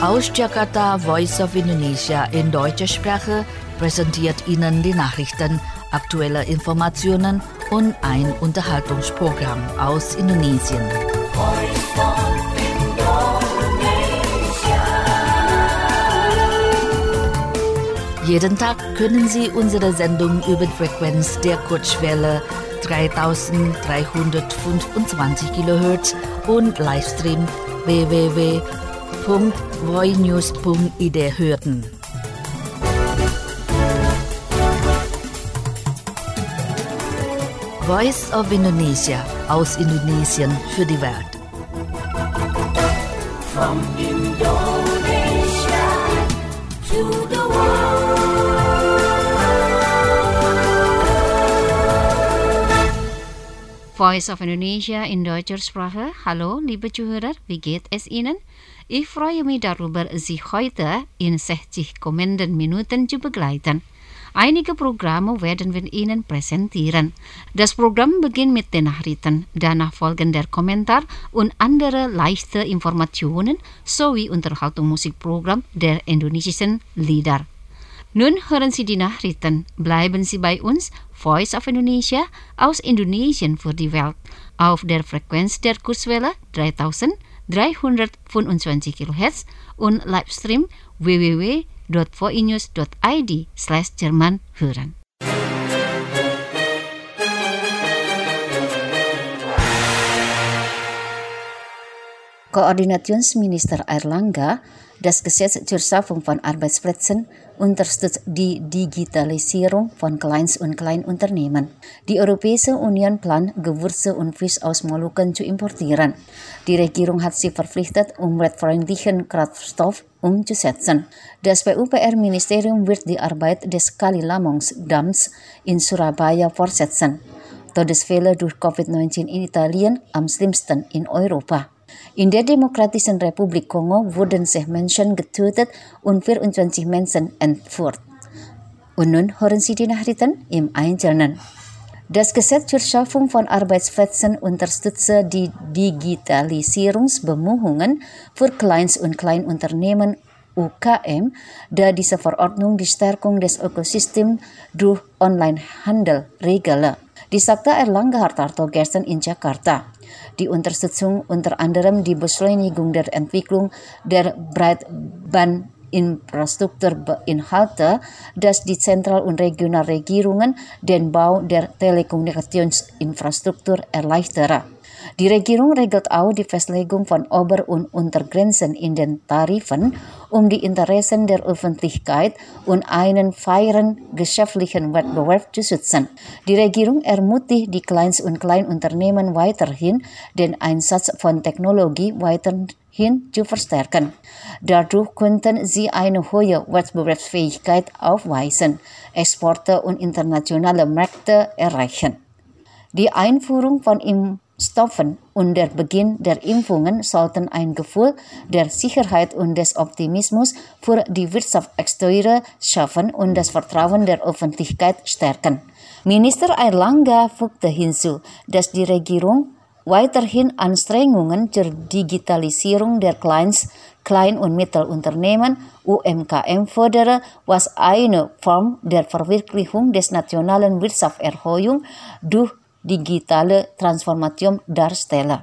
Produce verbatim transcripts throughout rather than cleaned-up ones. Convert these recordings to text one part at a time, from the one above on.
Aus Jakarta, Voice of Indonesia in deutscher Sprache präsentiert Ihnen die Nachrichten, aktuelle Informationen und ein Unterhaltungsprogramm aus Indonesien. Voice of Indonesia. Jeden Tag können Sie unsere Sendung über die Frequenz der Kurzwelle dreitausenddreihundertfünfundzwanzig Kilohertz und Livestream w w w punkt voinews punkt i d hören. Voice of Indonesia aus Indonesien für die Welt. From Indonesia to the world. Voice of Indonesia in deutscher Sprache. Hallo, liebe Zuhörer, wie geht es Ihnen? Ich freue mich darüber, Sie heute in sechzig kommenden Minuten zu begleiten. Einige Programme werden wir Ihnen präsentieren. Das Programm beginnt mit den Nachrichten, danach folgen der Kommentar und andere leichte Informationen sowie Unterhaltungsmusikprogramm der indonesischen Lieder. Nun hören Sie die Nachrichten. Bleiben Sie bei uns, Voice of Indonesia aus Indonesien für die Welt, auf der Frequenz der Kurzwelle dreitausenddreihundertfünfundzwanzig Kilohertz und Livestream w w w punkt voinews punkt i d slash Jerman hören. Koordinationsminister Airlangga das Gesetz zur Schaffung von Arbeitsplätzen unterstützt die Digitalisierung von Klein- und Kleinunternehmen. Die Europäische Union plant, Gewürze und Fisch aus Molukken zu importieren. Die Regierung hat sich verpflichtet, umweltfreundlichen Kraftstoff umzusetzen. Das P U P R-Ministerium wird die Arbeit des Kalilamong-Dams in Surabaya fortsetzen. Todesfälle durch Covid neunzehn in Italien am schlimmsten in Europa. In der Demokratischen Republik Kongo wurden sechs Menschen getötet und vierundzwanzig Menschen entführt. Und nun hören Sie die Nachrichten im Einzelnen. Das Gesetz zur Schaffung von Arbeitsplätzen unterstützt die Digitalisierungsbemühungen für Klein- und Kleinunternehmen U K M, da diese Verordnung die Stärkung des Ökosystems durch Onlinehandel regelt. Die sagte Airlangga Hartarto gestern in Jakarta. Die Unterstützung unter anderem die Beschleunigung der Entwicklung der Breitbandinfrastruktur beinhaltet, dass die Zentral- und Regionalregierungen den Bau der Telekommunikationsinfrastruktur erleichtern. Die Regierung regelt auch die Festlegung von Ober- und Untergrenzen in den Tarifen, um die Interessen der Öffentlichkeit und einen fairen geschäftlichen Wettbewerb zu schützen. Die Regierung ermutigt die Klein- und Kleinunternehmen weiterhin, den Einsatz von Technologie weiterhin zu verstärken. Dadurch könnten sie eine hohe Wettbewerbsfähigkeit aufweisen, Exporte und internationale Märkte erreichen. Die Einführung von Impfstoffen und der Beginn der Impfungen sollten ein Gefühl der Sicherheit und des Optimismus für die Wirtschaftsakteure schaffen und das Vertrauen der Öffentlichkeit stärken. Minister Airlangga fügte hinzu, dass die Regierung weiterhin Anstrengungen zur Digitalisierung der Klein-, Klein- und Mittelunternehmen U M K M fördere, was eine Form der Verwirklichung des nationalen Wirtschaftserhöhung durch digitale Transformation darstelle.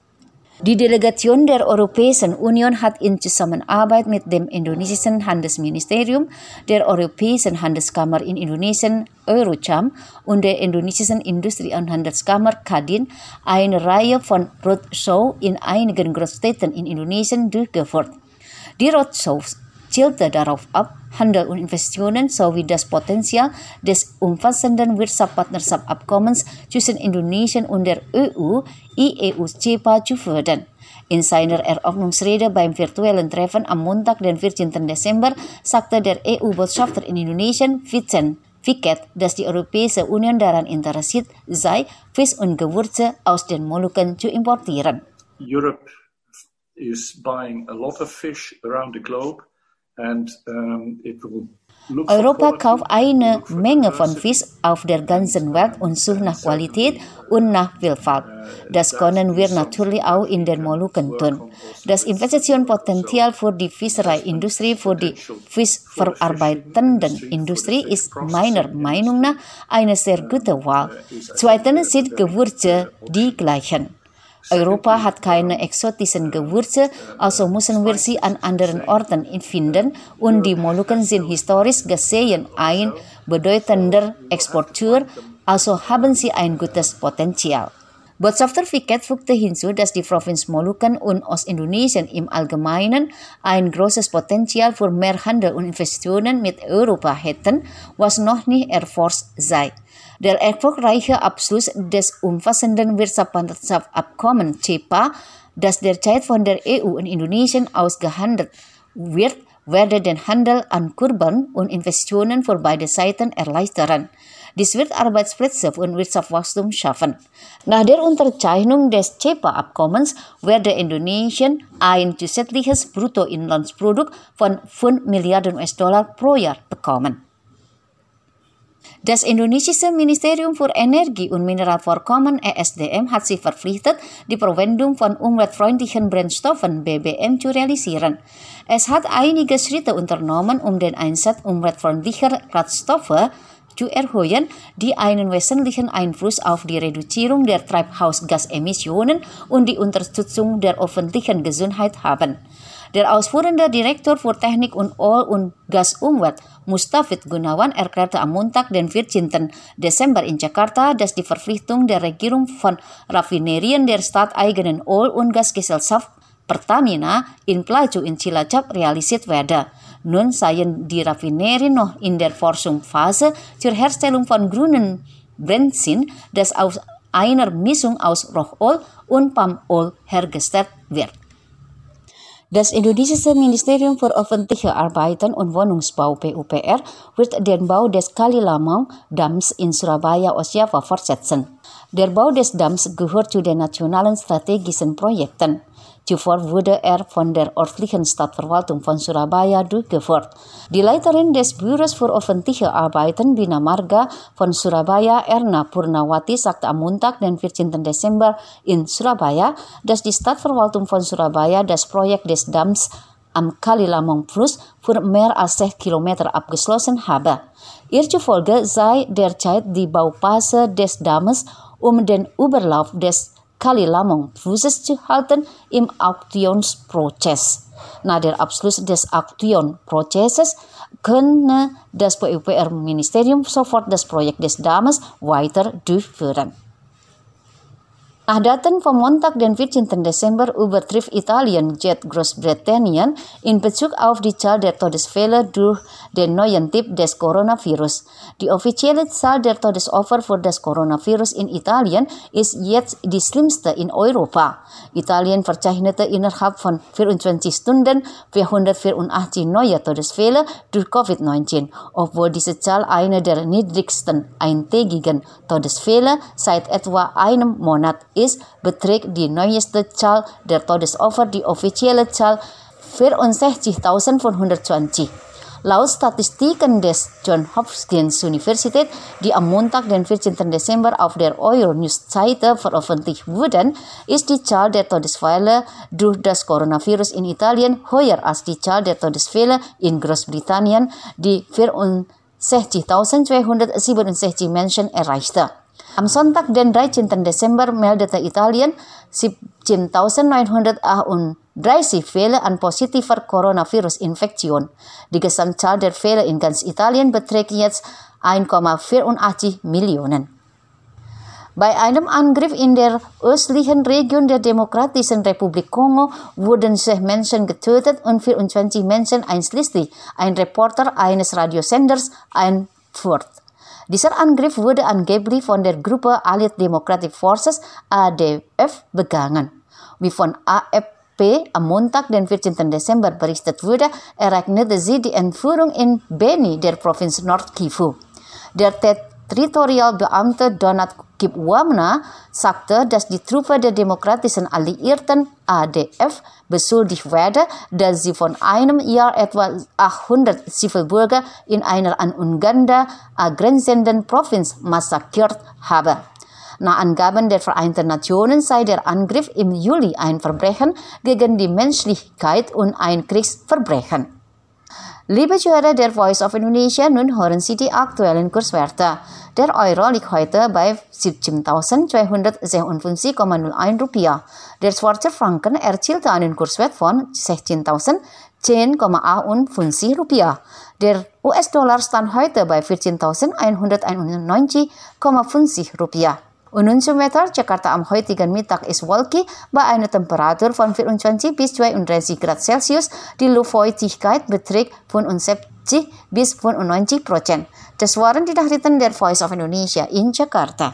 Die Delegation der Europäischen Union hat in Zusammenarbeit mit dem indonesischen Handelsministerium, der Europäischen Handelskammer in Indonesien Eurocam und der indonesischen Industrie- und Handelskammer Kadin eine Reihe von Roadshows in einigen Großstädten in Indonesien durchgeführt. Die Roadshows zielte darauf ab, Handel und Investitionen sowie das Potenzial des umfassenden Wirtschaftspartnerschaftsabkommens zwischen Indonesien und der E U, I E U-CEPA zu fördern. In seiner Eröffnungsrede beim virtuellen Treffen am Montag, den vierzehnten Dezember, sagte der E U-Botschafter in Indonesien, Vincent Piquet, dass die Europäische Union daran interessiert sei, Fisch und Gewürze aus den Molukken zu importieren. Europe is buying a lot of fish around the globe. and um, it will Europa kauft eine Menge von Fisch auf der ganzen Welt und sucht nach Qualität und nach Vielfalt. Das können wir natürlich auch in den Molukken tun. Das Investitionspotenzial für die Fischereiindustrie, für die fischverarbeitenden Industrie ist meiner Meinung nach eine sehr gute Wahl. Zweitens sind Gewürze die gleichen. Europa hat keine exotischen Gewürze, also müssen wir sie an anderen Orten finden und die Molukken sind historisch gesehen ein bedeutender Exporteur, also haben sie ein gutes Potenzial. Botschafter Fiket fügte hinzu, dass die Provinz Molukken und Ostindonesien im Allgemeinen ein großes Potenzial für mehr Handel und Investitionen mit Europa hätten, was noch nicht erforscht sei. Der erfolgreiche Abschluss des umfassenden Wirtschaftsabkommens C E P A, das derzeit von der E U und Indonesien ausgehandelt wird, werde den Handel ankurbeln und Investitionen für beide Seiten erleichtern. Dies wird Arbeitsplätze und Wirtschaftswachstum schaffen. Nach der Unterzeichnung des C E P A-Abkommens werde Indonesien ein zusätzliches Bruttoinlandsprodukt von fünf Milliarden U S-Dollar pro Jahr bekommen. Das indonesische Ministerium für Energie und Mineralvorkommen E S D M hat sich verpflichtet, die Verwendung von umweltfreundlichen Brennstoffen B B M zu realisieren. Es hat einige Schritte unternommen, um den Einsatz umweltfreundlicher Kraftstoffe zu erhöhen, die einen wesentlichen Einfluss auf die Reduzierung der Treibhausgasemissionen und die Unterstützung der öffentlichen Gesundheit haben. Der ausführende Direktor für Technik und Öl- und Gasumwelt, Mustafid Gunawan, erklärte am Montag, den vierzehnten Dezember in Jakarta, dass die Verpflichtung der Regierung von Raffinerien der staateigenen Öl- und Gasgesellschaft Pertamina in Pelaju in Cilacap realisiert werde. Nun seien die Raffinerien noch in der Forschungsphase zur Herstellung von grünem Benzin, das aus einer Mischung aus Rohöl und Palmöl hergestellt wird. Das indonesische Ministerium für öffentliche Arbeiten und Wohnungsbau P U P R wird den Bau des Kalilamang-Dams in Surabaya, Ostjava fortsetzen. Der Bau des Dams gehört zu den nationalen strategischen Projekten. Zuvor wurde er von der örtlichen Stadtverwaltung von Surabaya durchgeführt. Die Leiterin des Büros für öffentliche Arbeiten Bina Marga von Surabaya, Erna Purnawati, sagte am Montag, den vierzehnten Dezember in Surabaya, dass die Stadtverwaltung von Surabaya das Projekt des Dams am Kalilamang-Fluss für mehr als sechs Kilometer abgeschlossen habe. Ihr zufolge sei derzeit die Bauphase des Dammes um den Überlauf des Kalilamang-Flusses zu halten im Auktionsprozess. Nach der Abschluss des Auktionsprozesses könne das P U P R-Ministerium sofort das Projekt des Dammes weiter durchführen. Nach Daten vom Montag, den vierzehnten Dezember, übertrifft Italien Jet Großbritannien in Bezug auf die Zahl der Todesfälle durch den neuen Typ des Coronavirus. Die offizielle Zahl der Todesopfer für das Coronavirus in Italien ist jetzt die schlimmste in Europa. Italien verzeichnete innerhalb von vierundzwanzig Stunden vierhundertvierundachtzig neue Todesfälle durch Covid neunzehn, obwohl diese Zahl eine der niedrigsten eintägigen Todesfälle seit etwa einem Monat ist, beträgt die neueste Zahl der Todesopfer die offizielle Zahl vierundsechzigtausendfünfhundertzwanzig. Laut Statistiken des Johns Hopkins Universität, die am Montag, den vierzehnten Dezember auf der Euronews-Seite veröffentlicht wurden, ist die Zahl der Todesfälle durch das Coronavirus in Italien höher als die Zahl der Todesfälle in Großbritannien, die vierundsechzigtausendzweihundertsiebenundsechzig Menschen erreichte. Am Sonntag, den dreizehnten Dezember, meldete Italien siebzehntausendneunhundertachtunddreißig Fälle an positiver Coronavirus-Infektion. Die Gesamtzahl der Fälle in ganz Italien beträgt jetzt eins Komma vierundachtzig Millionen. Bei einem Angriff in der östlichen Region der Demokratischen Republik Kongo wurden sechs Menschen getötet und vierundzwanzig Menschen, einschließlich ein Reporter eines Radiosenders, entführt. Dieser Angriff wurde angeblich von der Gruppe Allied Democratic Forces A D F begangen. Wie von A F P am Montag, den vierzehnten Dezember berichtet wurde, ereignete sie die Entführung in Beni, der Provinz Nord Kivu. Der territorialbeamte Donat Kipwamna sagte, dass die Truppe der Demokratischen Alliierten A D F beschuldigt werde, dass sie von einem Jahr etwa achthundert Zivilbürger in einer an Uganda angrenzenden Provinz massakriert habe. Nach Angaben der Vereinten Nationen sei der Angriff im Juli ein Verbrechen gegen die Menschlichkeit und ein Kriegsverbrechen. Liebe Zuhörer der Voice of Indonesia, nun hören Sie die aktuellen Kurswerte. Der Euro liegt heute bei siebzehntausendzweihundertsechsundfünfzig Komma null eins Rupiah. Der Schweizer Franken erzielte einen Kurswert von sechzehntausendzehn Komma achtundfünfzig Rupiah. Der U S-Dollar stand heute bei vierzehntausendeinhunderteinundneunzig Komma fünfzig Rupiah. Und nun zum Wetter. Jakarta am heutigen Mittag ist wolkig bei einer Temperatur von vierundzwanzig bis zweiunddreißig Grad Celsius. Die Luftfeuchtigkeit beträgt fünfundsiebzig bis fünfundneunzig Prozent. Das waren die Nachrichten der Voice of Indonesia in Jakarta.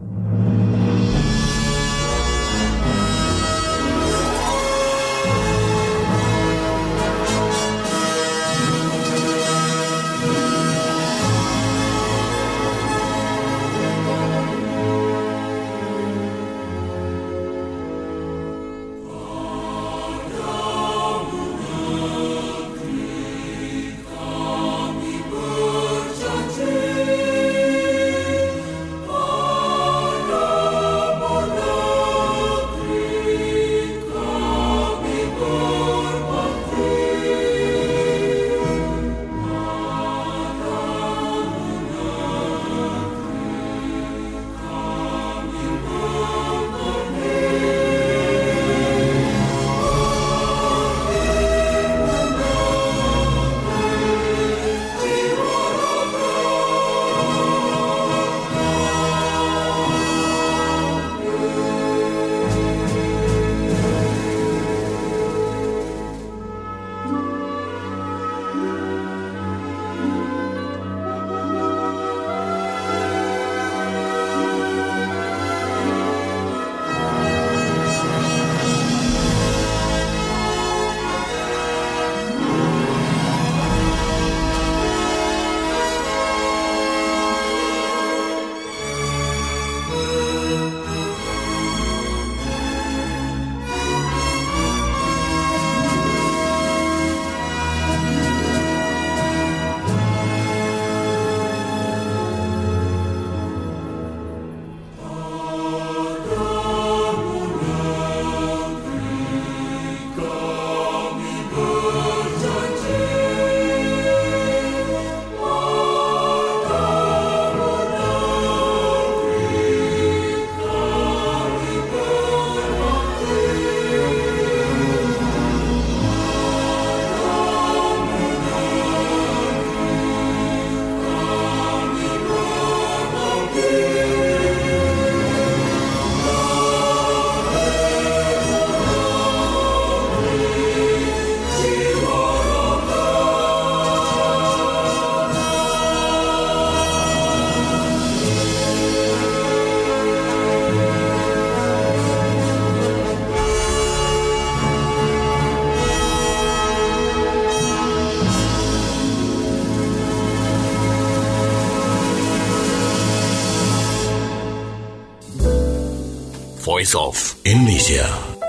Voice of Indonesia.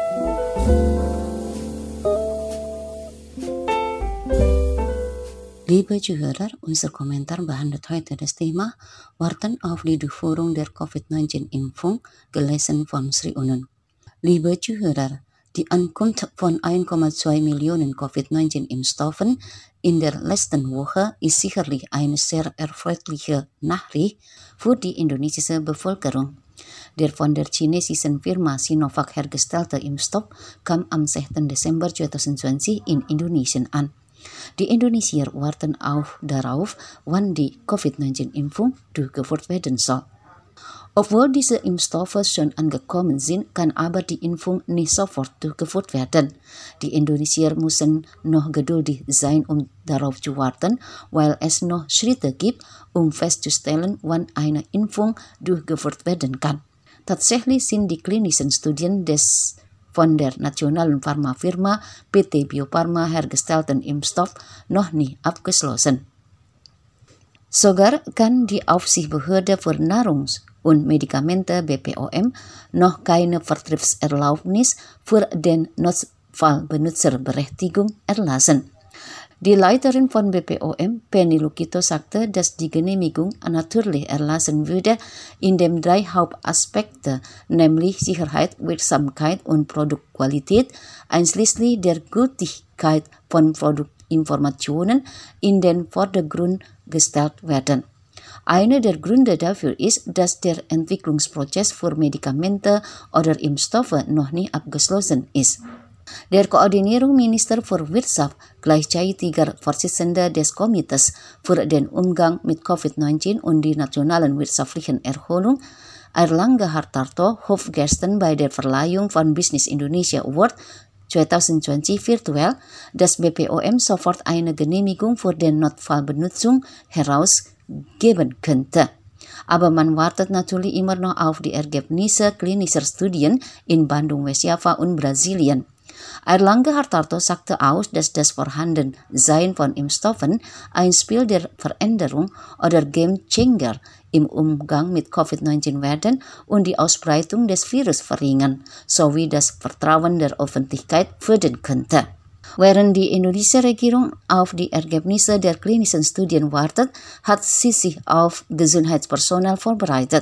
Liebe Zuhörer, unser Kommentar behandelt heute das Thema Warten auf die Durchführung der Covid neunzehn-Impfung, gelesen von Sri Unun. Liebe Zuhörer, die Ankunft von eins Komma zwei Millionen Covid neunzehn-Impfstoffen in der letzten Woche ist sicherlich eine sehr erfreuliche Nachricht für die indonesische Bevölkerung. Der von der chinesischen Firma Sinovac hergestellte Impfstoff kam am sechsten Desember zweitausendzwanzig in Indonesien an. Die Indonesier warten auch darauf, wann die Covid neunzehn-Impfung durchgeführt werden soll. Obwohl diese Impfstoffe schon angekommen sind, kann aber die Impfung nicht sofort durchgeführt werden. Die Indonesier müssen noch geduldig sein, um darauf zu warten, weil es noch Schritte gibt, um festzustellen, wann eine Impfung durchgeführt werden kann. Tatsächlich sind die klinischen Studien des von der nationalen Pharmafirma P T Bio Farma hergestellten Impfstoff noch nicht abgeschlossen. Sogar kann die Aufsichtsbehörde für Nahrungs- und Medikamente B P O M noch keine Vertriebserlaubnis für den Notfallbenutzerberechtigung erlassen. Die Leiterin von B P O M, Penny Lukito, sagte, dass die Genehmigung natürlich erlassen würde, indem drei Hauptaspekte, nämlich Sicherheit, Wirksamkeit und Produktqualität, einschließlich der Gültigkeit von Produktinformationen, in den Vordergrund gestellt werden. Einer der Gründe dafür ist, dass der Entwicklungsprozess für Medikamente oder Impfstoffe noch nicht abgeschlossen ist. Der Koordinierungsminister für Wirtschaft, gleichzeitiger Vorsitzender des Komitees für den Umgang mit Covid neunzehn und die nationalen wirtschaftlichen Erholung, Airlangga Hartarto, hob gestern bei der Verleihung von Business Indonesia Award zwanzig zwanzig virtuell, dass B P O M sofort eine Genehmigung für den Notfallbenutzung herausgeben könnte. Aber man wartet natürlich immer noch auf die Ergebnisse klinischer Studien in Bandung, Westjava und Brasilien. Airlangga Hartarto sagte aus, dass das Vorhandensein von Impfstoffen ein Spiel der Veränderung oder Game-Changer im Umgang mit Covid neunzehn werden und die Ausbreitung des Virus verringern, sowie das Vertrauen der Öffentlichkeit fördern könnte. Während die indonesische Regierung auf die Ergebnisse der klinischen Studien wartet, hat sie sich auf Gesundheitspersonal vorbereitet.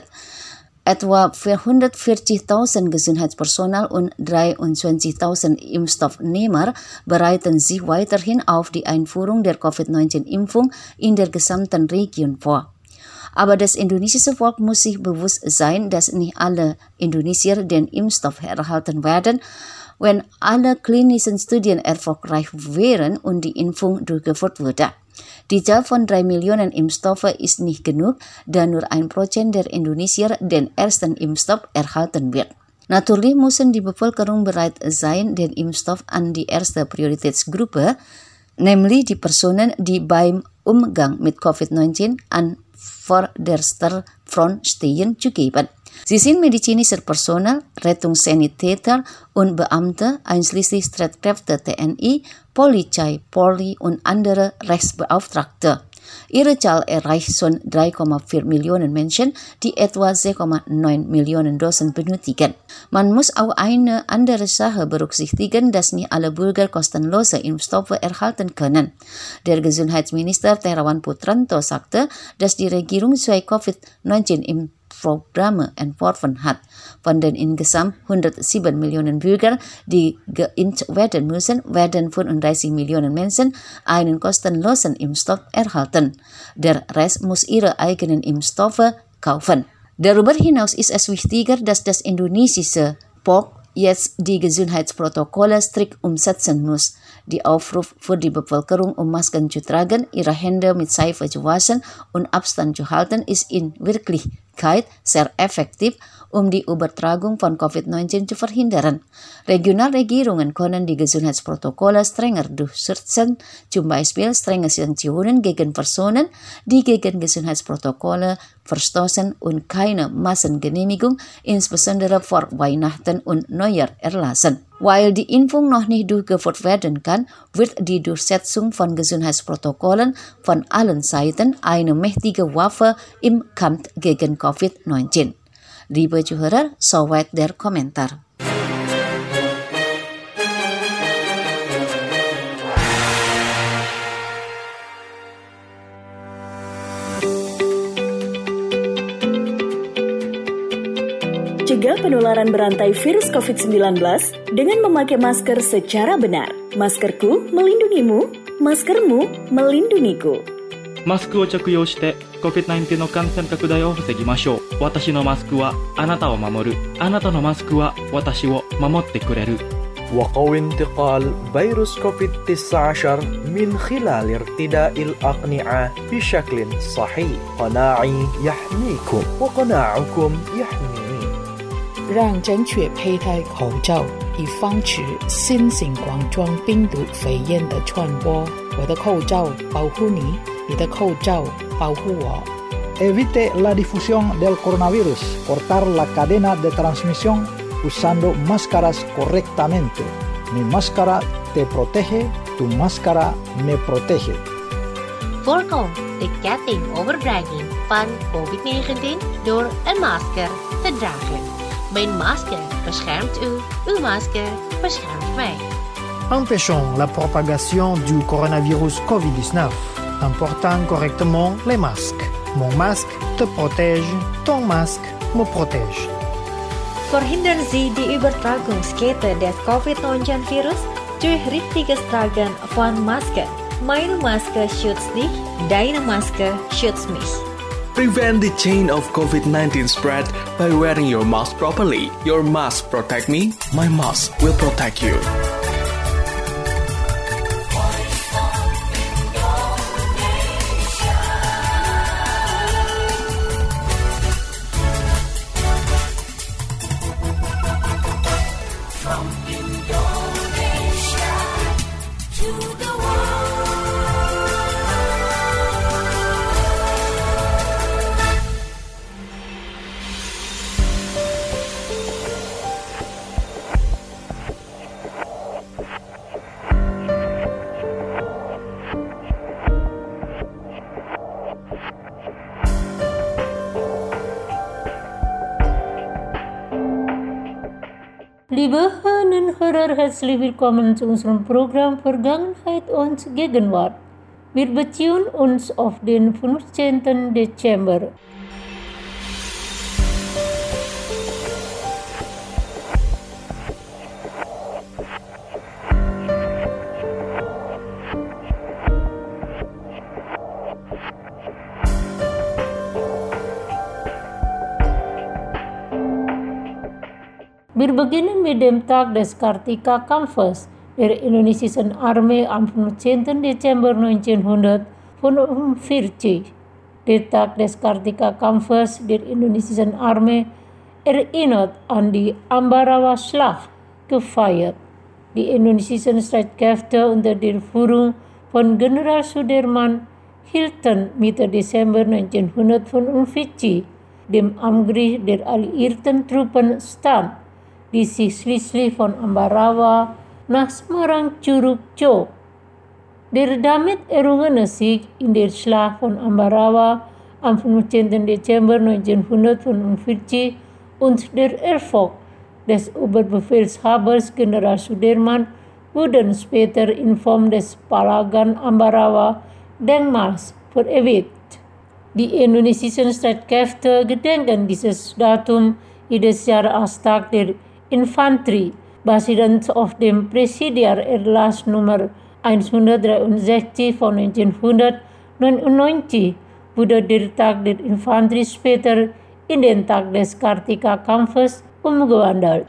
Etwa vierhundertvierzigtausend Gesundheitspersonal und dreiundzwanzigtausend Impfstoffnehmer bereiten sich weiterhin auf die Einführung der Covid neunzehn Impfung in der gesamten Region vor. Aber das indonesische Volk muss sich bewusst sein, dass nicht alle Indonesier den Impfstoff erhalten werden, wenn alle klinischen Studien erfolgreich wären und die Impfung durchgeführt wurde. Die Zahl von drei Millionen Impfstoffe ist nicht genug, da nur ein Prozent der Indonesier den ersten Impfstoff erhalten wird. Natürlich müssen die Bevölkerung bereit sein, den Impfstoff an die erste Prioritätsgruppe, nämlich die Personen, die beim Umgang mit Covid neunzehn an vorderster Front stehen, zu geben. Sie sind medizinischer Personal, Rettungssanitäter und Beamte, einschließlich Streitkräfte T N I, Polizei, Polri und andere Rechtsbeauftragte. Ihre Zahl erreicht schon drei Komma vier Millionen Menschen, die etwa sechs Komma neun Millionen Dosen benötigen. Man muss auch eine andere Sache berücksichtigen, dass nicht alle Bürger kostenlose Impfstoffe erhalten können. Der Gesundheitsminister Terawan Putranto sagte, dass die Regierung zwei Covid neunzehn Impfprogramme entworfen hat. Von den insgesamt hundertsieben Millionen Bürgern, die geimpft werden müssen, werden fünfunddreißig Millionen Menschen einen kostenlosen Impfstoff erhalten. Der Rest muss ihre eigenen Impfstoffe kaufen. Darüber hinaus ist es wichtiger, dass das indonesische Volk jetzt die Gesundheitsprotokolle strikt umsetzen muss. Die Aufruf für die Bevölkerung, um Masken zu tragen, ihre Hände mit Seife zu waschen und Abstand zu halten, ist in Wirklichkeit sehr effektiv, um die Übertragung von Covid neunzehn zu verhindern. Regionalregierungen können die Gesundheitsprotokolle strenger durchsetzen, zum Beispiel strenge Sanktionen gegen Personen, die gegen Gesundheitsprotokolle verstoßen und keine Massengenehmigung, insbesondere vor Weihnachten und Neujahr, erlassen. Weil die Impfung noch nicht durchgeführt werden kann, wird die Durchsetzung von Gesundheitsprotokollen von allen Seiten eine mächtige Waffe im Kampf gegen Covid neunzehn. Liebe Zuhörer, soweit der Kommentar. Cegah penularan berantai virus covid sembilan belas dengan memakai masker secara benar. Maskerku melindungimu, maskermu melindungiku. マスクを着用して コビッドナインティーン の感染拡大を防ぎましょう。私のマスクはあなたを守る。あなたのマスクは私を守ってくれる。 وقوي انتقال فيروس كوفيد تسعة عشر من خلال ارتداء الأقنعة بشكل صحيح. قناعي يحميكم وقناعكم يحميني. 让正确佩戴口罩，以防止新型冠状病毒肺炎的传播。我的口罩保护你，你的口罩保护我。 Evite la difusión del coronavirus. Cortar la cadena de transmisión usando máscaras correctamente. Mi máscara te protege, tu máscara me protege. Volcom de ketting overbrenging van covid negentien door een masker te dragen. Mijn masker beschermt u, uw masker beschermt mij. Empêchons la propagation du coronavirus covid dix-neuf en portant correctement les masques. Mon masque te protège, ton masque me protège. Verhindern Sie die Übertragungskette des covid neunzehn Virus durch richtiges Tragen von Maske. Meine Maske schützt dich, deine Maske schützt mich. Prevent the chain of covid nineteen spread by wearing your mask properly. Your mask protect me, my mask will protect you. Liebe Hörerinnen und Hörer, herzlich willkommen zu unserem Programm Vergangenheit und Gegenwart. Wir beziehen uns auf den fünfzehnten Dezember. Wir beginnen mit dem Tag des Kartika-Kampfes der indonesischen Armee am fünfzehnten Dezember neunzehnhundertfünfundvierzig. Der Tag des Kartika-Kampfes der indonesischen Armee erinnert an die Ambarawa-Schlacht gefeiert. Die indonesischen Streitkräfte unter der Führung von General Sudirman hielten Mitte Dezember neunzehnhundertfünfundvierzig dem Angriff der alliierten Truppen stand, die sich schließlich von Ambarawa nach Semarang Curug zog. Der damit errungene Sieg in der Schlacht von Ambarawa am fünfzehnten Dezember neunzehnhundertfünfundvierzig und der Erfolg des Oberbefehlshabers General Sudirman wurden später in Form des Palagan Ambarawa Denkmals verewigt. Die indonesischen Streitkräfte gedenken dieses Datum jedes Jahr als Tag der Infanterie, basierend auf dem Präsidialerlass Nummer hundertdreiundsechzig von neunzehnhundertneunundneunzig wurde der Tag der Infanterie später in den Tag des Kartika-Kampfes umgewandelt.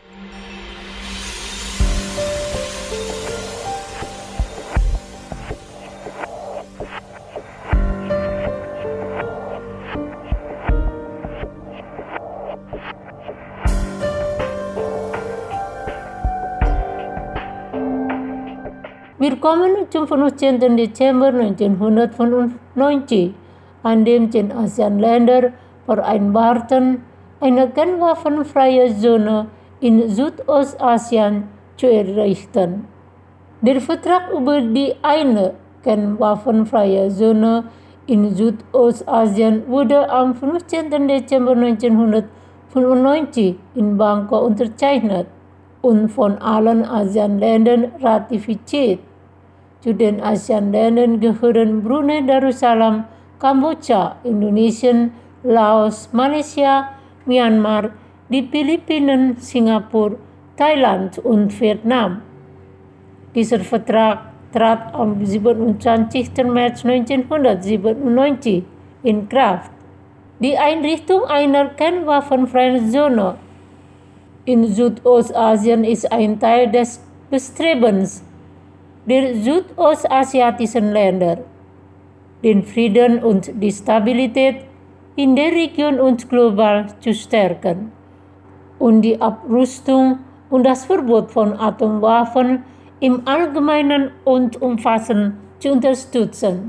Wir kommen zum fünfzehnten Dezember neunzehnhundertfünfundneunzig, an dem zehn ASEAN-Länder vereinbarten, eine kernwaffenfreie Zone in Südostasien zu errichten. Der Vertrag über die eine kernwaffenfreie Zone in Südostasien wurde am fünfzehnten Dezember neunzehnhundertfünfundneunzig in Bangkok unterzeichnet und von allen ASEAN-Ländern ratifiziert. Zu den ASEAN-Ländern gehören Brunei Darussalam, Kambodscha, Indonesien, Laos, Malaysia, Myanmar, die Philippinen, Singapur, Thailand und Vietnam. Dieser Vertrag trat am siebenundzwanzigsten März neunzehnhundertsiebenundneunzig in Kraft. Die Einrichtung einer kernwaffenfreien Zone in Südostasien ist ein Teil des Bestrebens der südostasiatischen Länder, den Frieden und die Stabilität in der Region und global zu stärken und die Abrüstung und das Verbot von Atomwaffen im Allgemeinen und umfassend zu unterstützen.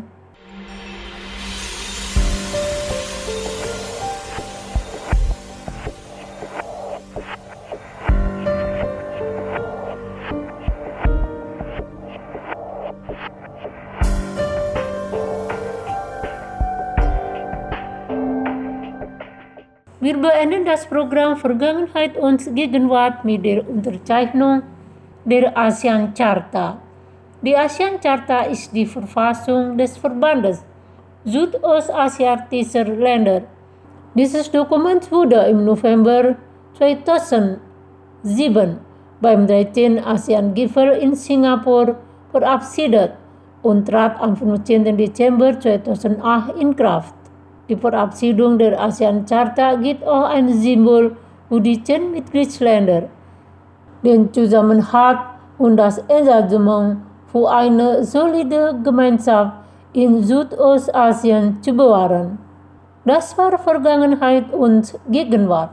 Wir beenden das Programm Vergangenheit und Gegenwart mit der Unterzeichnung der ASEAN-Charta. Die ASEAN-Charta ist die Verfassung des Verbandes südostasiatischer Länder. Dieses Dokument wurde im November zweitausendsieben beim dreizehn ASEAN-Gipfel in Singapur verabschiedet und trat am fünfzehnten Dezember zweitausendacht in Kraft. Die Verabschiedung der ASEAN-Charta gibt auch ein Symbol für die zehn Mitgliedsländer, den Zusammenhalt und das Engagement für eine solide Gemeinschaft in Südostasien zu bewahren. Das war Vergangenheit und Gegenwart.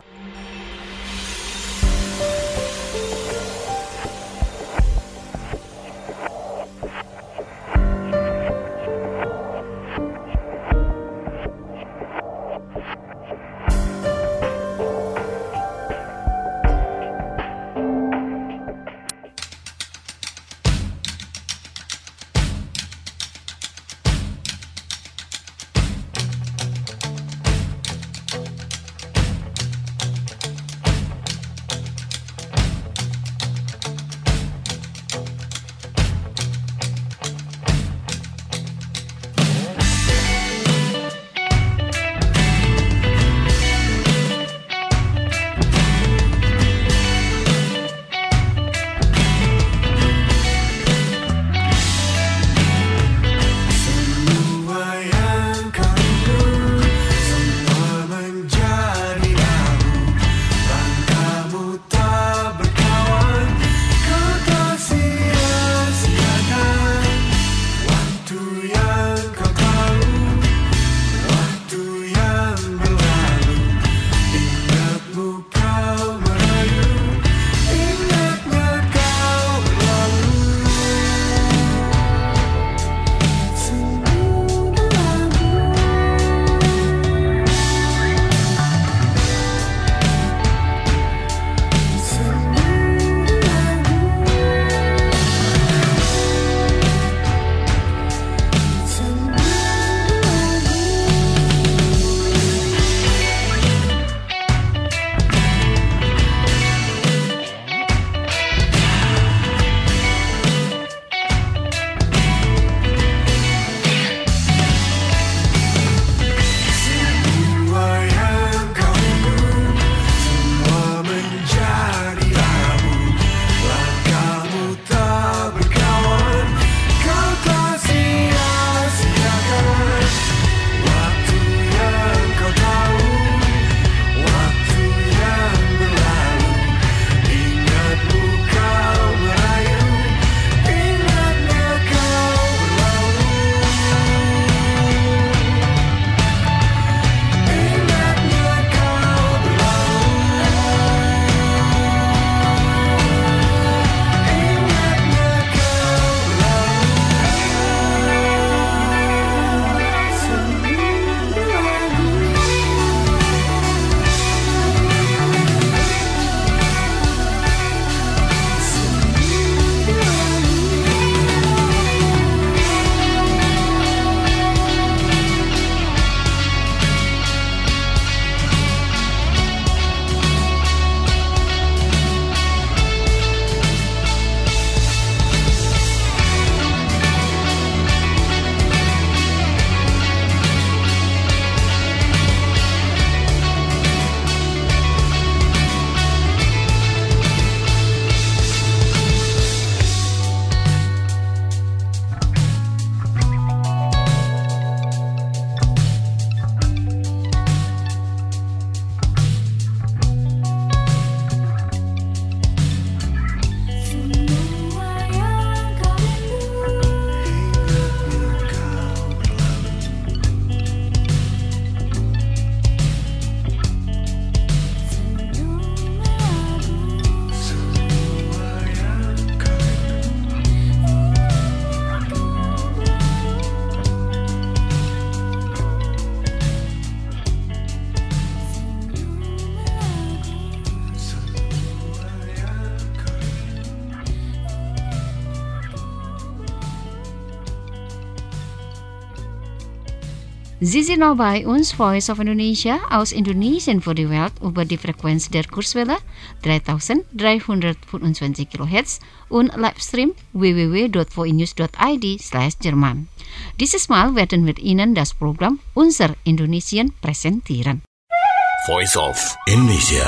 Sie sind noch bei uns, Voice of Indonesia, aus Indonesien für die Welt über die Frequenz der Kurzwelle dreitausenddreihundertfünfundzwanzig Kilohertz und Livestream w w w punkt voinews punkt i d slash Jerman. Dieses Mal werden wir Ihnen das Programm Unser Indonesien präsentieren. Voice of Indonesia.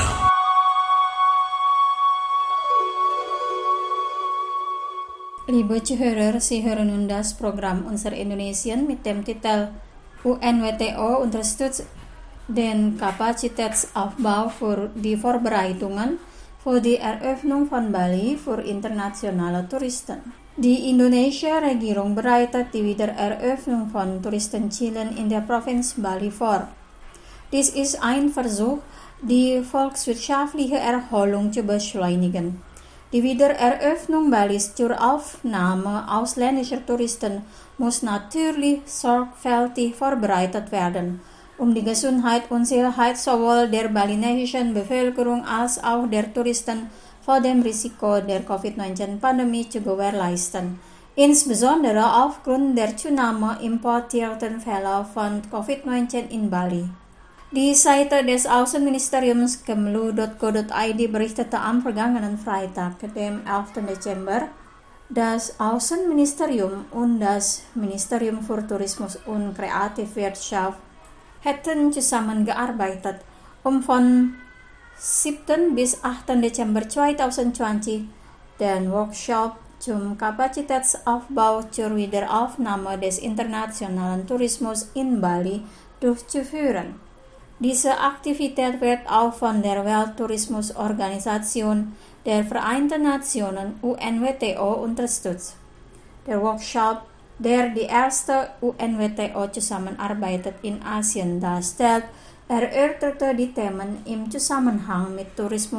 Liebe Zuhörer, Sie hören nun das Programm Unser Indonesien mit dem Titel U N W T O unterstützt den Kapazitätsaufbau für die Vorbereitungen für die Eröffnung von Bali für internationale Touristen. Die indonesische Regierung bereitet die Wiedereröffnung von Touristenzielen in der Provinz Bali vor. Dies ist ein Versuch, die volkswirtschaftliche Erholung zu beschleunigen. Die Wiedereröffnung Balis zur Aufnahme ausländischer Touristen muss natürlich sorgfältig vorbereitet werden, um die Gesundheit und Sicherheit sowohl der balinesischen Bevölkerung als auch der Touristen vor dem Risiko der Covid neunzehn-Pandemie zu gewährleisten, insbesondere aufgrund der Zunahme importierten Fälle von Covid neunzehn in Bali. Die Seite des Außenministeriums kemlu punkt co punkt i d berichtete am vergangenen Freitag, dem elften Dezember, das Außenministerium und das Ministerium für Tourismus und Kreativwirtschaft hätten zusammengearbeitet, um von siebten bis achten Dezember zweitausendzwanzig den Workshop zum Kapazitätsaufbau zur Wiederaufnahme des internationalen Tourismus in Bali durchzuführen. Diese Aktivität wird auch von der Welttourismusorganisation der Vereinten Nationen U N W T O unterstützt. Der Workshop, der die erste U N W T O-Zusammenarbeit in Asien darstellt, erörterte die Themen im Zusammenhang mit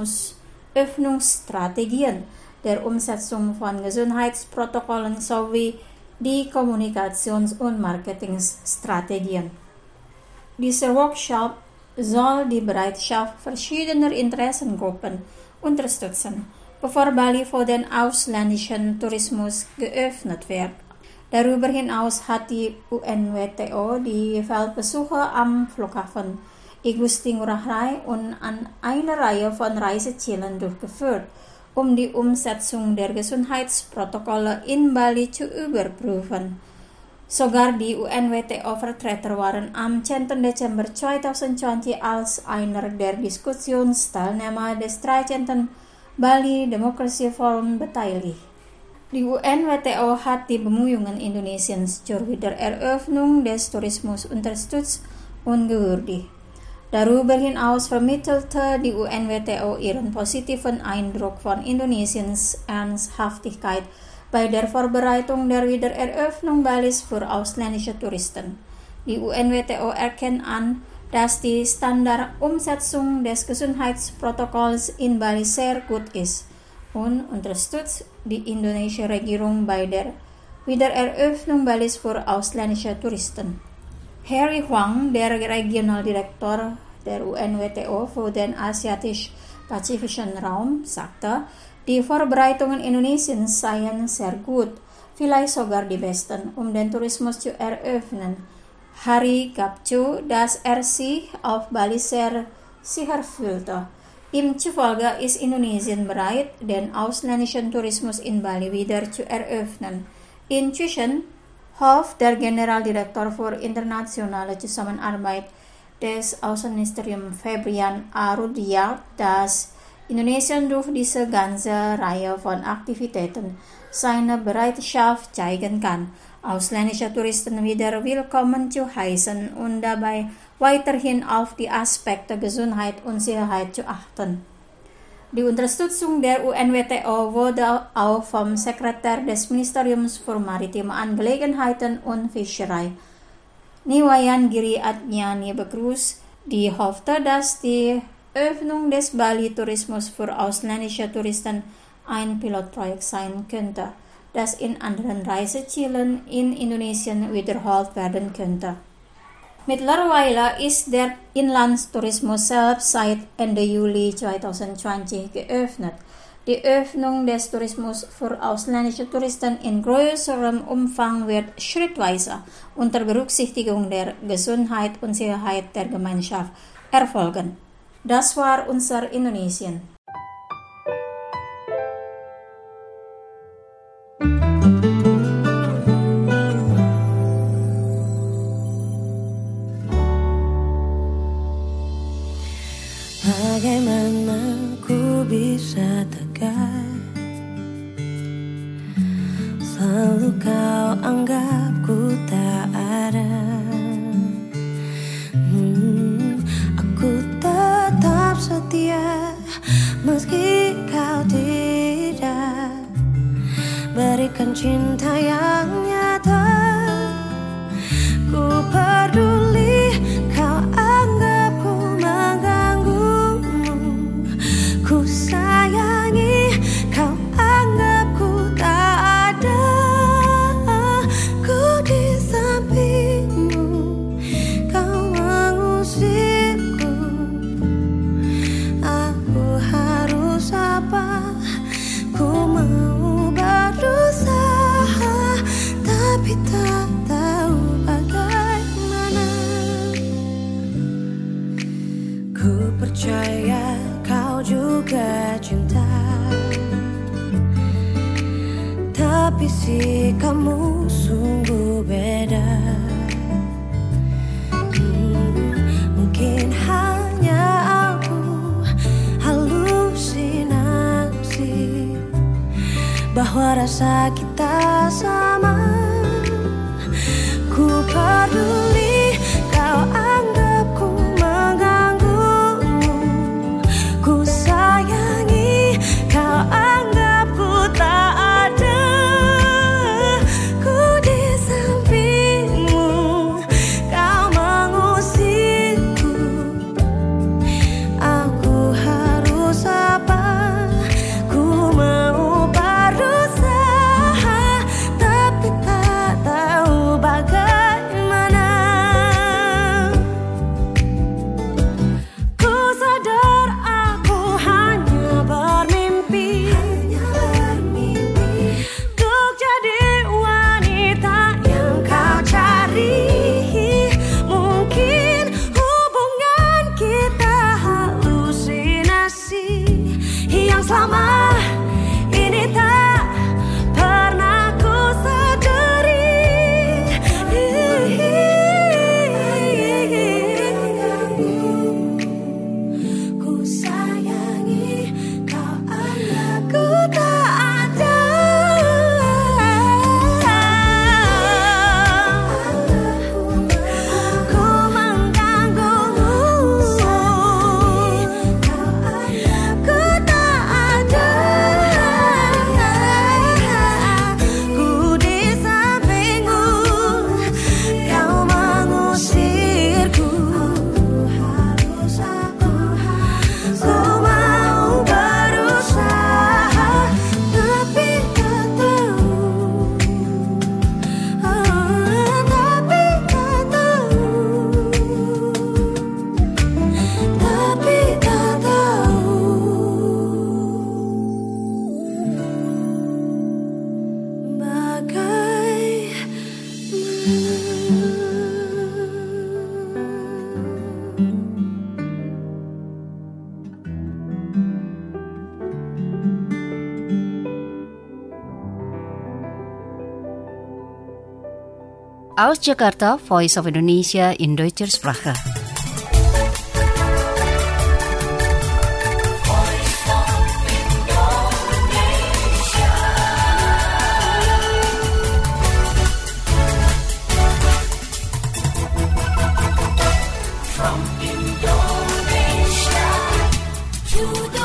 Tourismusöffnungsstrategien, der Umsetzung von Gesundheitsprotokollen sowie die Kommunikations- und Marketingstrategien. Dieser Workshop soll die Bereitschaft verschiedener Interessengruppen unterstützen, bevor Bali für den ausländischen Tourismus geöffnet wird. Darüber hinaus hat die U N W T O die Feldbesuche am Flughafen Igusti Ngurah Rai und an einer Reihe von Reisezielen durchgeführt, um die Umsetzung der Gesundheitsprotokolle in Bali zu überprüfen. Sogar die U N W T O-Vertreter waren am zehnten Dezember zweitausendzwanzig als einer der Diskussionsteilnehmer des dreizehnten Bali Democracy Forum beteiligt. Die U N W T O hat die Bemühungen Indonesiens zur Wiedereröffnung des Tourismus unterstützt und gewürdigt. Darüber hinaus vermittelte die U N W T O ihren positiven Eindruck von Indonesiens Ernsthaftigkeit bei der Vorbereitung der Wiedereröffnung Balis für ausländische Touristen. Die U N W T O erkennt an, dass die Standardumsetzung des Gesundheitsprotokolls in Bali sehr gut ist und unterstützt die indonesische Regierung bei der Wiedereröffnung Balis für ausländische Touristen. Harry Huang, der Regionaldirektor der U N W T O für den asiatisch-pazifischen Raum, sagte, die Vorbereitungen Indonesiens seien sehr gut, vielleicht sogar die besten, um den Tourismus zu eröffnen. Harry gab zu, dass er sich auf Bali sehr sicher fühlte. Ihm zufolge ist Indonesien bereit, den ausländischen Tourismus in Bali wieder zu eröffnen. Inzwischen hofft der Generaldirektor für internationale Zusammenarbeit des Außenministeriums Febrian Arudia, dass Indonesien durch diese ganze Reihe von Aktivitäten seine Bereitschaft zeigen kann, ausländische Touristen wieder willkommen zu heißen und dabei weiterhin auf die Aspekte Gesundheit und Sicherheit zu achten. Die Unterstützung der U N W T O wurde auch vom Sekretär des Ministeriums für Maritime Angelegenheiten und Fischerei, Niwayan Giri Adnyani, begrüßt, die hoffte, dass die Öffnung des Bali-Tourismus für ausländische Touristen ein Pilotprojekt sein könnte, das in anderen Reisezielen in Indonesien wiederholt werden könnte. Mittlerweile ist der Inlandstourismus selbst seit Ende Juli zweitausendzwanzig geöffnet. Die Öffnung des Tourismus für ausländische Touristen in größerem Umfang wird schrittweise unter Berücksichtigung der Gesundheit und Sicherheit der Gemeinschaft erfolgen. Das war unser Indonesien. Bagaimana ku bisa tegar, selalu kau anggap ku tak ada. hmm, Aku tetap setia meski kau tidak berikan cinta yang nyata. Ku peduli kau anggap ku mengganggumu, ku sayangi kau anggap ku tak ada. Ku di sampingmu, kau mengusirku. Aku harus apa? Ku mau berusaha, tapi tak tahu bagaimana. Ku percaya kau juga cinta, tapi sikapmu sungguh beda. hmm, Mungkin hanya aku halusinasi bahwa rasa kita sama. Ku peduli kau anggap ku mengganggumu, ku sayangi kau anggap ku tak ada. Ku di sampingmu, kau mengusirku. Aku harus apa? Ku mau berusaha, tapi tak tahu bagaimana. Ku sadar aku hanya bermimpi, untuk jadi wanita yang kau cari. Mungkin hubungan kita halusinasi yang selama ini tak pernah ku sadari. Ku sayangi kau anggap ku tak ada. Ku mengganggumu, ku tak ada. Ku di sampingmu, kau mengusirku. Ku mau berusaha, tapi tak tahu. Tapi tak tahu. Tapi tak tahu. Aus Jakarta, Voice of Indonesia in Deutscher Sprache. From Indonesia to the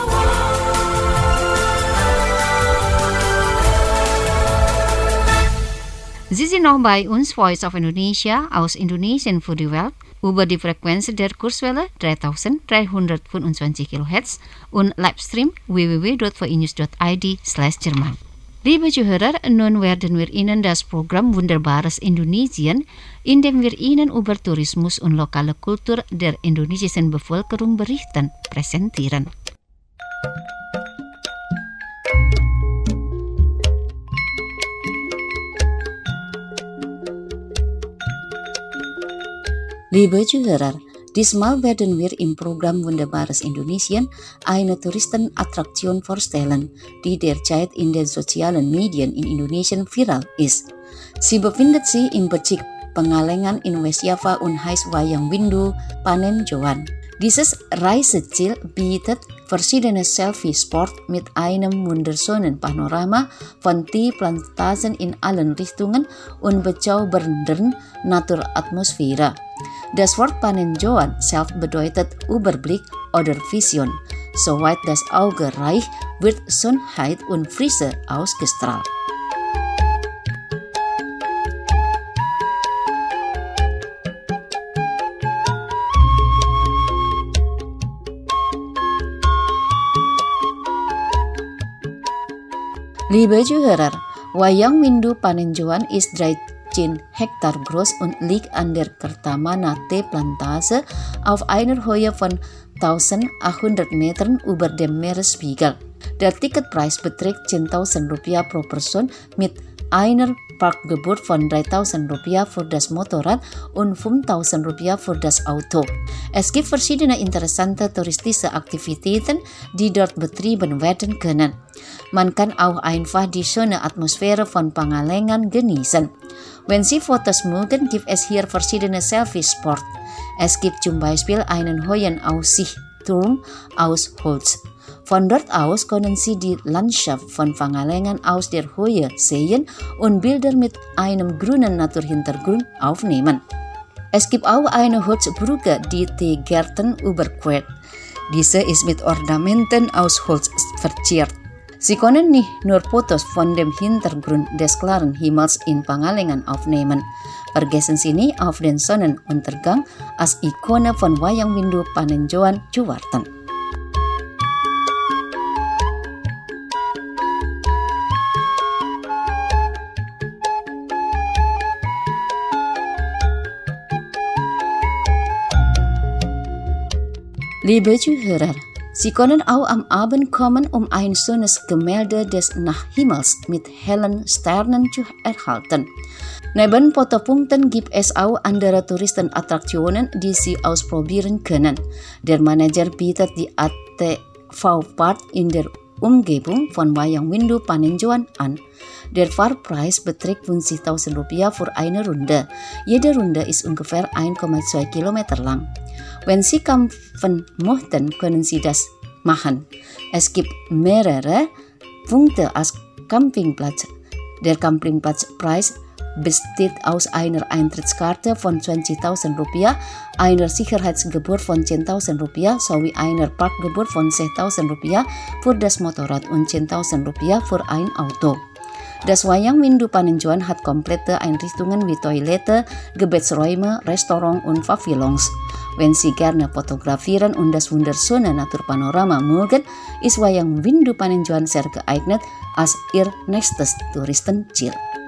Sie sind noch bei uns, Voice of Indonesia, aus Indonesien für die Welt, über die Frequenz der Kurzwelle dreitausenddreihundertfünfundzwanzig Kilohertz und Livestream w w w punkt v i news punkt i d slash Jerman. Liebe Zuhörer, nun werden wir Ihnen das Programm Wunderbares Indonesien, in dem wir Ihnen über Tourismus und lokale Kultur der indonesischen Bevölkerung berichten, präsentieren. Liebe Zuhörer, diesmal werden wir im Programm Wunderbares Indonesien eine Touristenattraktion vorstellen, die derzeit in den sozialen Medien in Indonesien viral ist. Sie befindet sich im Bezirk Pengalengan in West Java und heißt Wayang Windu Panenjoan. Dieses Reiseziel bietet verschiedene Selfie-Spots mit einem wunderschönen Panorama von Teeplantagen in allen Richtungen und bezaubernden Naturatmosphäre. Das Wort Panenjoan selbst bedeutet Überblick oder Vision. Soweit das Auge reicht, wird Schönheit und Frische ausgestrahlt. Liebe Zuhörer, Wayang Windu Panenjoan ist dreizehn Hektar groß und liegt an der Kertamana Teeplantage auf einer Höhe von eintausendachthundert Metern über dem Meeresspiegel. Der Ticketpreis beträgt zehntausend Rupiah pro Person mit einer Parkgebühr von dreitausend Rupiah für das Motorrad und fünftausend Rupiah für das Auto. Es gibt verschiedene interessante touristische Aktivitäten, die dort betrieben werden können. Man kann auch einfach die schöne Atmosphäre von Pengalengan genießen. Wenn Sie Fotos mögen, gibt es hier verschiedene Selfie-Spots. Es gibt zum Beispiel einen hohen Aussichtsturm aus Holz. Von dort aus können Sie die Landschaft von Pengalengan aus der Höhe sehen und Bilder mit einem grünen Naturhintergrund aufnehmen. Es gibt auch eine Holzbrücke, die Teegärten überquert. Diese ist mit Ornamenten aus Holz verziert. Sie können nicht nur Fotos von dem Hintergrund des klaren Himmels in Pengalengan aufnehmen. Vergessen Sie nicht, auf den Sonnenuntergang als Ikone von Wayang Windu Panenjoan zu warten. Liebe Zuhörer, Sie können auch am Abend kommen, um ein schönes Gemälde des Nachthimmels mit hellen Sternen zu erhalten. Neben Fotopunkten gibt es auch andere Touristenattraktionen, die Sie ausprobieren können. Der Manager bietet die A T V-Fahrt in der Umgebung von Wayang Windu Panenjoan an. Der Fahrpreis beträgt fünfzigtausend Rupiah für eine Runde. Jede Runde ist ungefähr eins Komma zwei Kilometer lang. Wenn Sie campen möchten, können Sie das machen. Es gibt mehrere Punkte als Campingplatz. Der Campingplatzpreis besteht aus einer Eintrittskarte von zwanzigtausend Rupiah, einer Sicherheitsgebühr von zehntausend Rupiah sowie einer Parkgebühr von sechstausend Rupiah für das Motorrad und zehntausend Rupiah für ein Auto. Das Wayang Windu Panenjoan hat komplette Einrichtungen wie Toilette, Gebetsräume, Restaurant und Pavillons. Wenn Sie gerne fotografieren und das wunderschöne Naturpanorama mögen, ist Wayang Windu Panenjoan sehr geeignet als Ihr nächstes Touristenziel.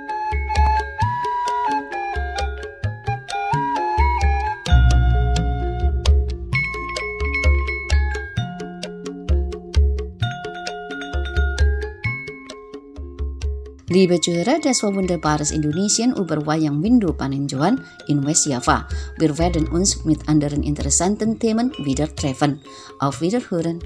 Liebe Zuhörer, das war Wunderbares Indonesien über Wayang Windu Panenjoan in West Java. Wir werden uns mit anderen interessanten Themen wieder treffen. Auf Wiederhören.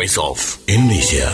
Voice of Indonesia.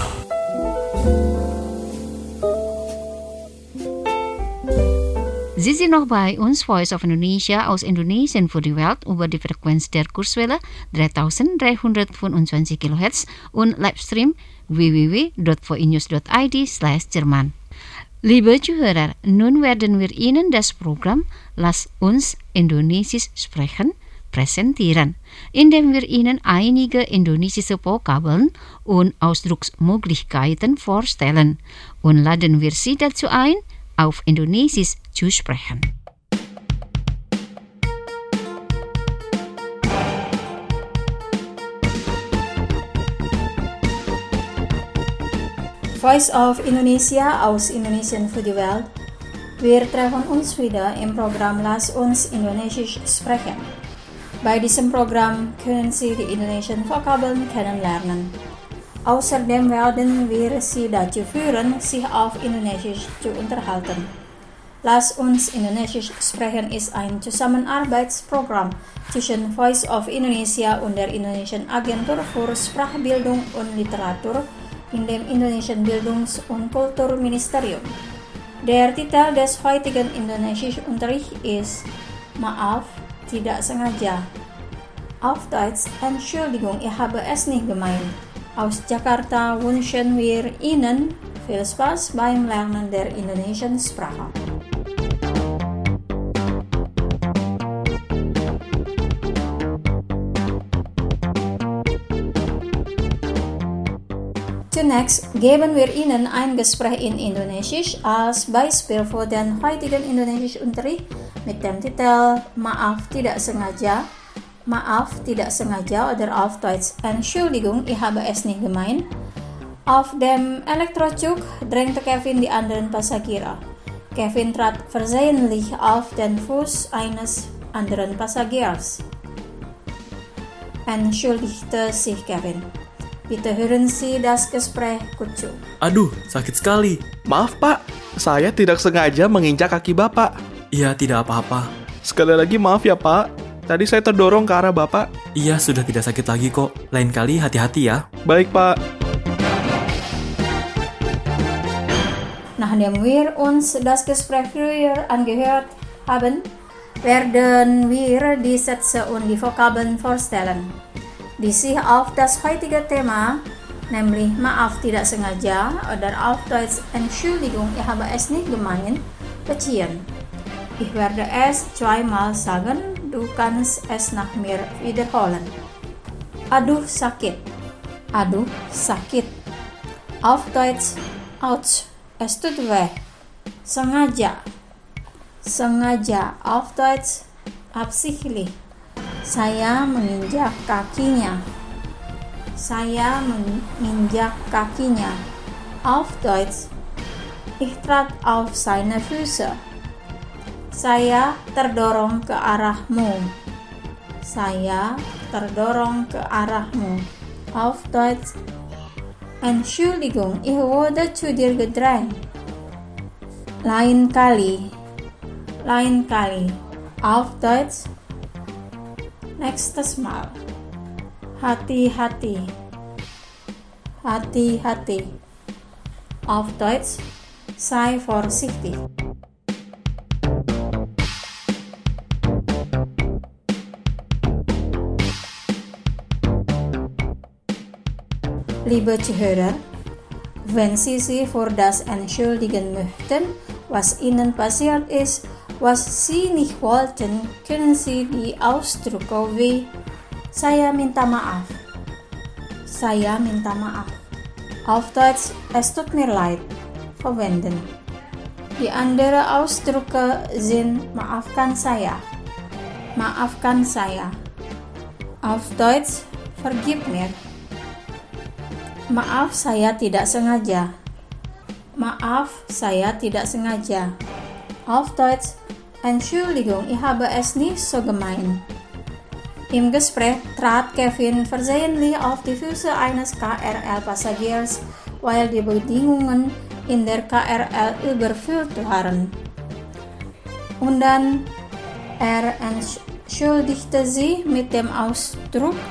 Sie sind noch bei uns, Voice of Indonesia aus Indonesien für die Welt über die Frequenz der Kurzwelle dreitausenddreihundertfünfundzwanzig Kilohertz und Livestream w w w dot voinews dot i d slash Jerman. Liebe Zuhörer, nun werden wir Ihnen das Programm Lass uns Indonesisch sprechen präsentieren, indem wir Ihnen einige indonesische Vokabeln und Ausdrucksmöglichkeiten vorstellen und laden wir Sie dazu ein, auf Indonesisch zu sprechen. Voice of Indonesia aus Indonesien für die Welt. Wir treffen uns wieder im Programm Lass uns Indonesisch sprechen. Bei diesem Programm können Sie die indonesischen Vokabeln kennenlernen. Außerdem werden wir Sie dazu führen, sich auf Indonesisch zu unterhalten. Lass uns Indonesisch sprechen ist ein Zusammenarbeitsprogramm zwischen Voice of Indonesia und der Indonesischen Agentur für Sprachbildung und Literatur in dem Indonesischen Bildungs- und Kulturministerium. Der Titel des heutigen Indonesischunterrichts ist Maaf, tidak sengaja. Auf Deutsch, Entschuldigung, ich habe es nicht gemeint. Aus Jakarta wünschen wir Ihnen viel Spaß beim Lernen der indonesischen Sprache. Zunächst geben wir Ihnen ein Gespräch in Indonesisch als Beispiel für den heutigen Indonesischunterricht mit dem Titel Maaf tidak sengaja. Maaf tidak sengaja oder auf Deutsch Entschuldigung, ich habe es nicht gemeint. Auf dem Elektrozug drängte Kevin die anderen Passagiere. Kevin trat versehentlich auf den Fuß eines anderen Passagiers. Entschuldigte sich Kevin. Bitte hören Sie das Gespräch kurz. Aduh, sakit sekali. Maaf Pak, saya tidak sengaja menginjak kaki Bapak. Iya, tidak apa-apa. Sekali lagi maaf ya Pak, tadi saya terdorong ke arah Bapak. Iya, sudah tidak sakit lagi kok. Lain kali hati-hati ya. Baik Pak. Nachdem wir uns das Gespräch früher angehört haben, werden wir die Sätze und die Vokabeln vorstellen, die sich auf das heutige Thema, nämlich Maaf tidak sengaja oder auf Deutsch Entschuldigung, ich habe es nicht gemeint, beziehen. Ich werde es zweimal sagen, du kannst es nach mir wiederholen. Aduh sakit. Aduh sakit. Auf Deutsch, ouch, es tut weh. Sengaja. Sengaja. Auf Deutsch, absichtlich. Saya menginjak kakinya. Saya menginjak kakinya. Auf Deutsch, ich trat auf seine Füße. Saya terdorong ke arahmu. Saya terdorong ke arahmu. Auf Deutsch, Entschuldigung, ich wurde zu dir gedrängt. Lain kali. Lain kali. Auf Deutsch, nächstes Mal. Hati-hati. Hati-hati. Auf Deutsch, sei vorsichtig. Liebe Zuhörer, wenn Sie sich für das entschuldigen möchten, was Ihnen passiert ist, was Sie nicht wollten, können Sie die Ausdrücke wie Saya minta maaf. Saya minta maaf. Auf Deutsch, es tut mir leid, verwenden. Die anderen Ausdrücke sind maafkan saya. Maafkan saya. Auf Deutsch, vergib mir. Maaf, saya tidak sengaja. Maaf, saya tidak sengaja. Auf Deutsch, Entschuldigung, ich habe es nicht so gemeint. Im Gespräch trat Kevin versehentlich auf die Füße eines K R L-Passagiers, weil die Bedingungen in der K R L überfüllt waren. Und dann er entschuldigte sich mit dem Ausdruck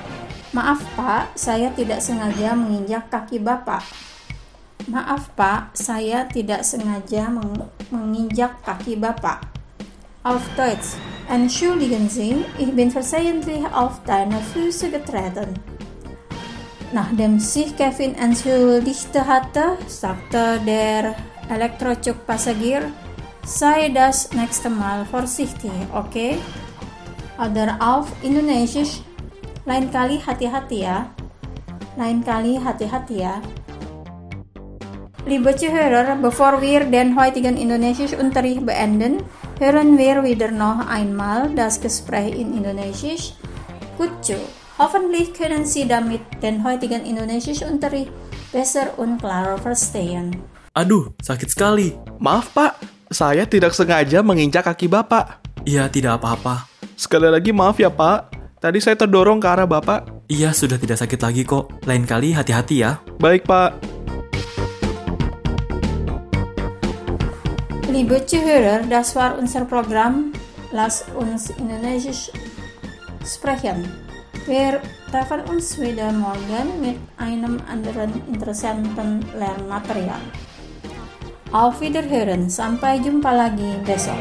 Maaf Pak, saya tidak sengaja menginjak kaki Bapak. Maaf Pak, saya tidak sengaja meng- menginjak kaki Bapak. Auf Deutsch. Entschuldigen Sie, ich bin versehentlich auf deine Füße getreten. Nachdem sich Kevin entschuldigte hatte, sagte der Elektrozugpassagier, sei das nächste Mal vorsichtig, okay? Oder auf Indonesisch, lain kali hati-hati ya. Lain kali hati-hati ya. Liebe Zuhörer, bevor wir den heutigen Indonesisch-Unterricht beenden, hören wir wieder noch einmal das Gespräch in Indonesisch. Gut so. Hoffentlich können Sie damit den heutigen Indonesisch-Unterricht besser und klarer verstehen. Aduh, sakit sekali. Maaf Pak, saya tidak sengaja menginjak kaki Bapak. Iya, tidak apa-apa. Sekali lagi maaf ya Pak, tadi saya terdorong ke arah Bapak. Iya, sudah tidak sakit lagi kok. Lain kali hati-hati ya. Baik Pak. Liebe Zuhörer, das war unser Programm. Lass uns Indonesisch sprechen. Wir treffen uns wieder morgen mit einem anderen interessanten Lernmaterial. Auf Wiederhören, sampai jumpa lagi besok.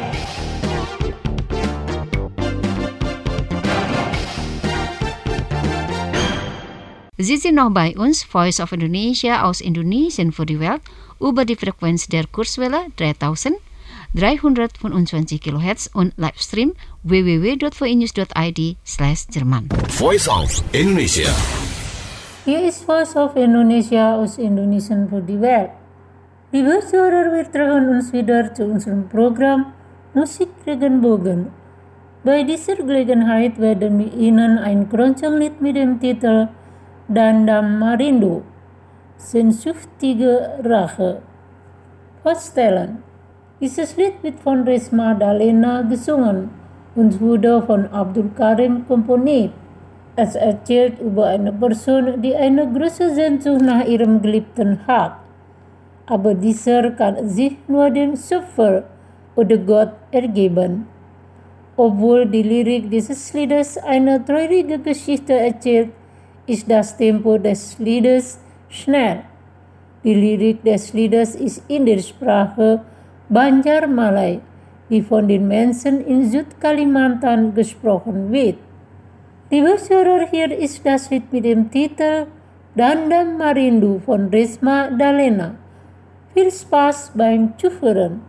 Sie sind noch bei uns, Voice of Indonesia aus Indonesien für die Welt, über die Frequenz der Kurzwelle dreitausenddreihundertfünfundzwanzig Kilohertz und Livestream w w w dot voinews dot i d slash Jerman. Voice of Indonesia. Hier ist Voice of Indonesia aus Indonesien für die Welt. Liebe Zuhörer, wir treffen uns wieder zu unserem Programm Musik Regenbogen. Bei dieser Gelegenheit werden wir Ihnen ein Keronconglied mit dem Titel Dandam Marindu, Sehnsüchtige Rache, vorstellen. Dieses Lied wird von Resma Dalena gesungen und wurde von Abdul Karim komponiert. Es erzählt über eine Person, die eine große Sehnsucht nach ihrem Geliebten hat. Aber dieser kann sich nur dem Schöpfer oder Gott ergeben. Obwohl die Lyrik dieses Liedes eine traurige Geschichte erzählt, ist das Tempo des Liedes schnell. Die Lyrik des Liedes ist in der Sprache Banjar Malay, die von den Menschen in Südkalimantan gesprochen wird. Liebe Zuhörer, hier ist das Lied mit dem Titel Dandam Marindu von Resma Dalena. Viel Spaß beim Zuhören.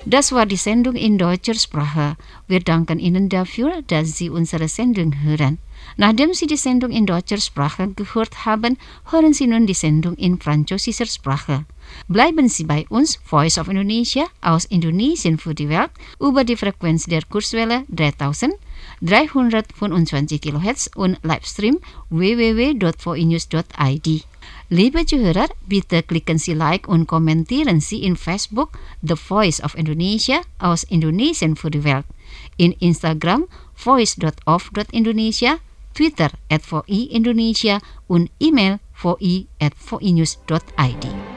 Das war die Sendung in deutscher Sprache. Wir danken Ihnen dafür, dass Sie unsere Sendung hören. Nachdem Sie die Sendung in deutscher Sprache gehört haben, hören Sie nun die Sendung in französischer Sprache. Bleiben Sie bei uns, Voice of Indonesia, aus Indonesien für die Welt, über die Frequenz der Kurzwelle dreitausenddreihundertfünfundzwanzig Kilohertz und Livestream w w w dot v i news dot i d. Liebe Zuhörer, bitte klicken Sie Like und kommentieren Sie in Facebook The Voice of Indonesia aus Indonesien für die Welt, in Instagram voice dot of dot indonesia, Twitter at v i Indonesia und E-Mail v i at v i news dot i d.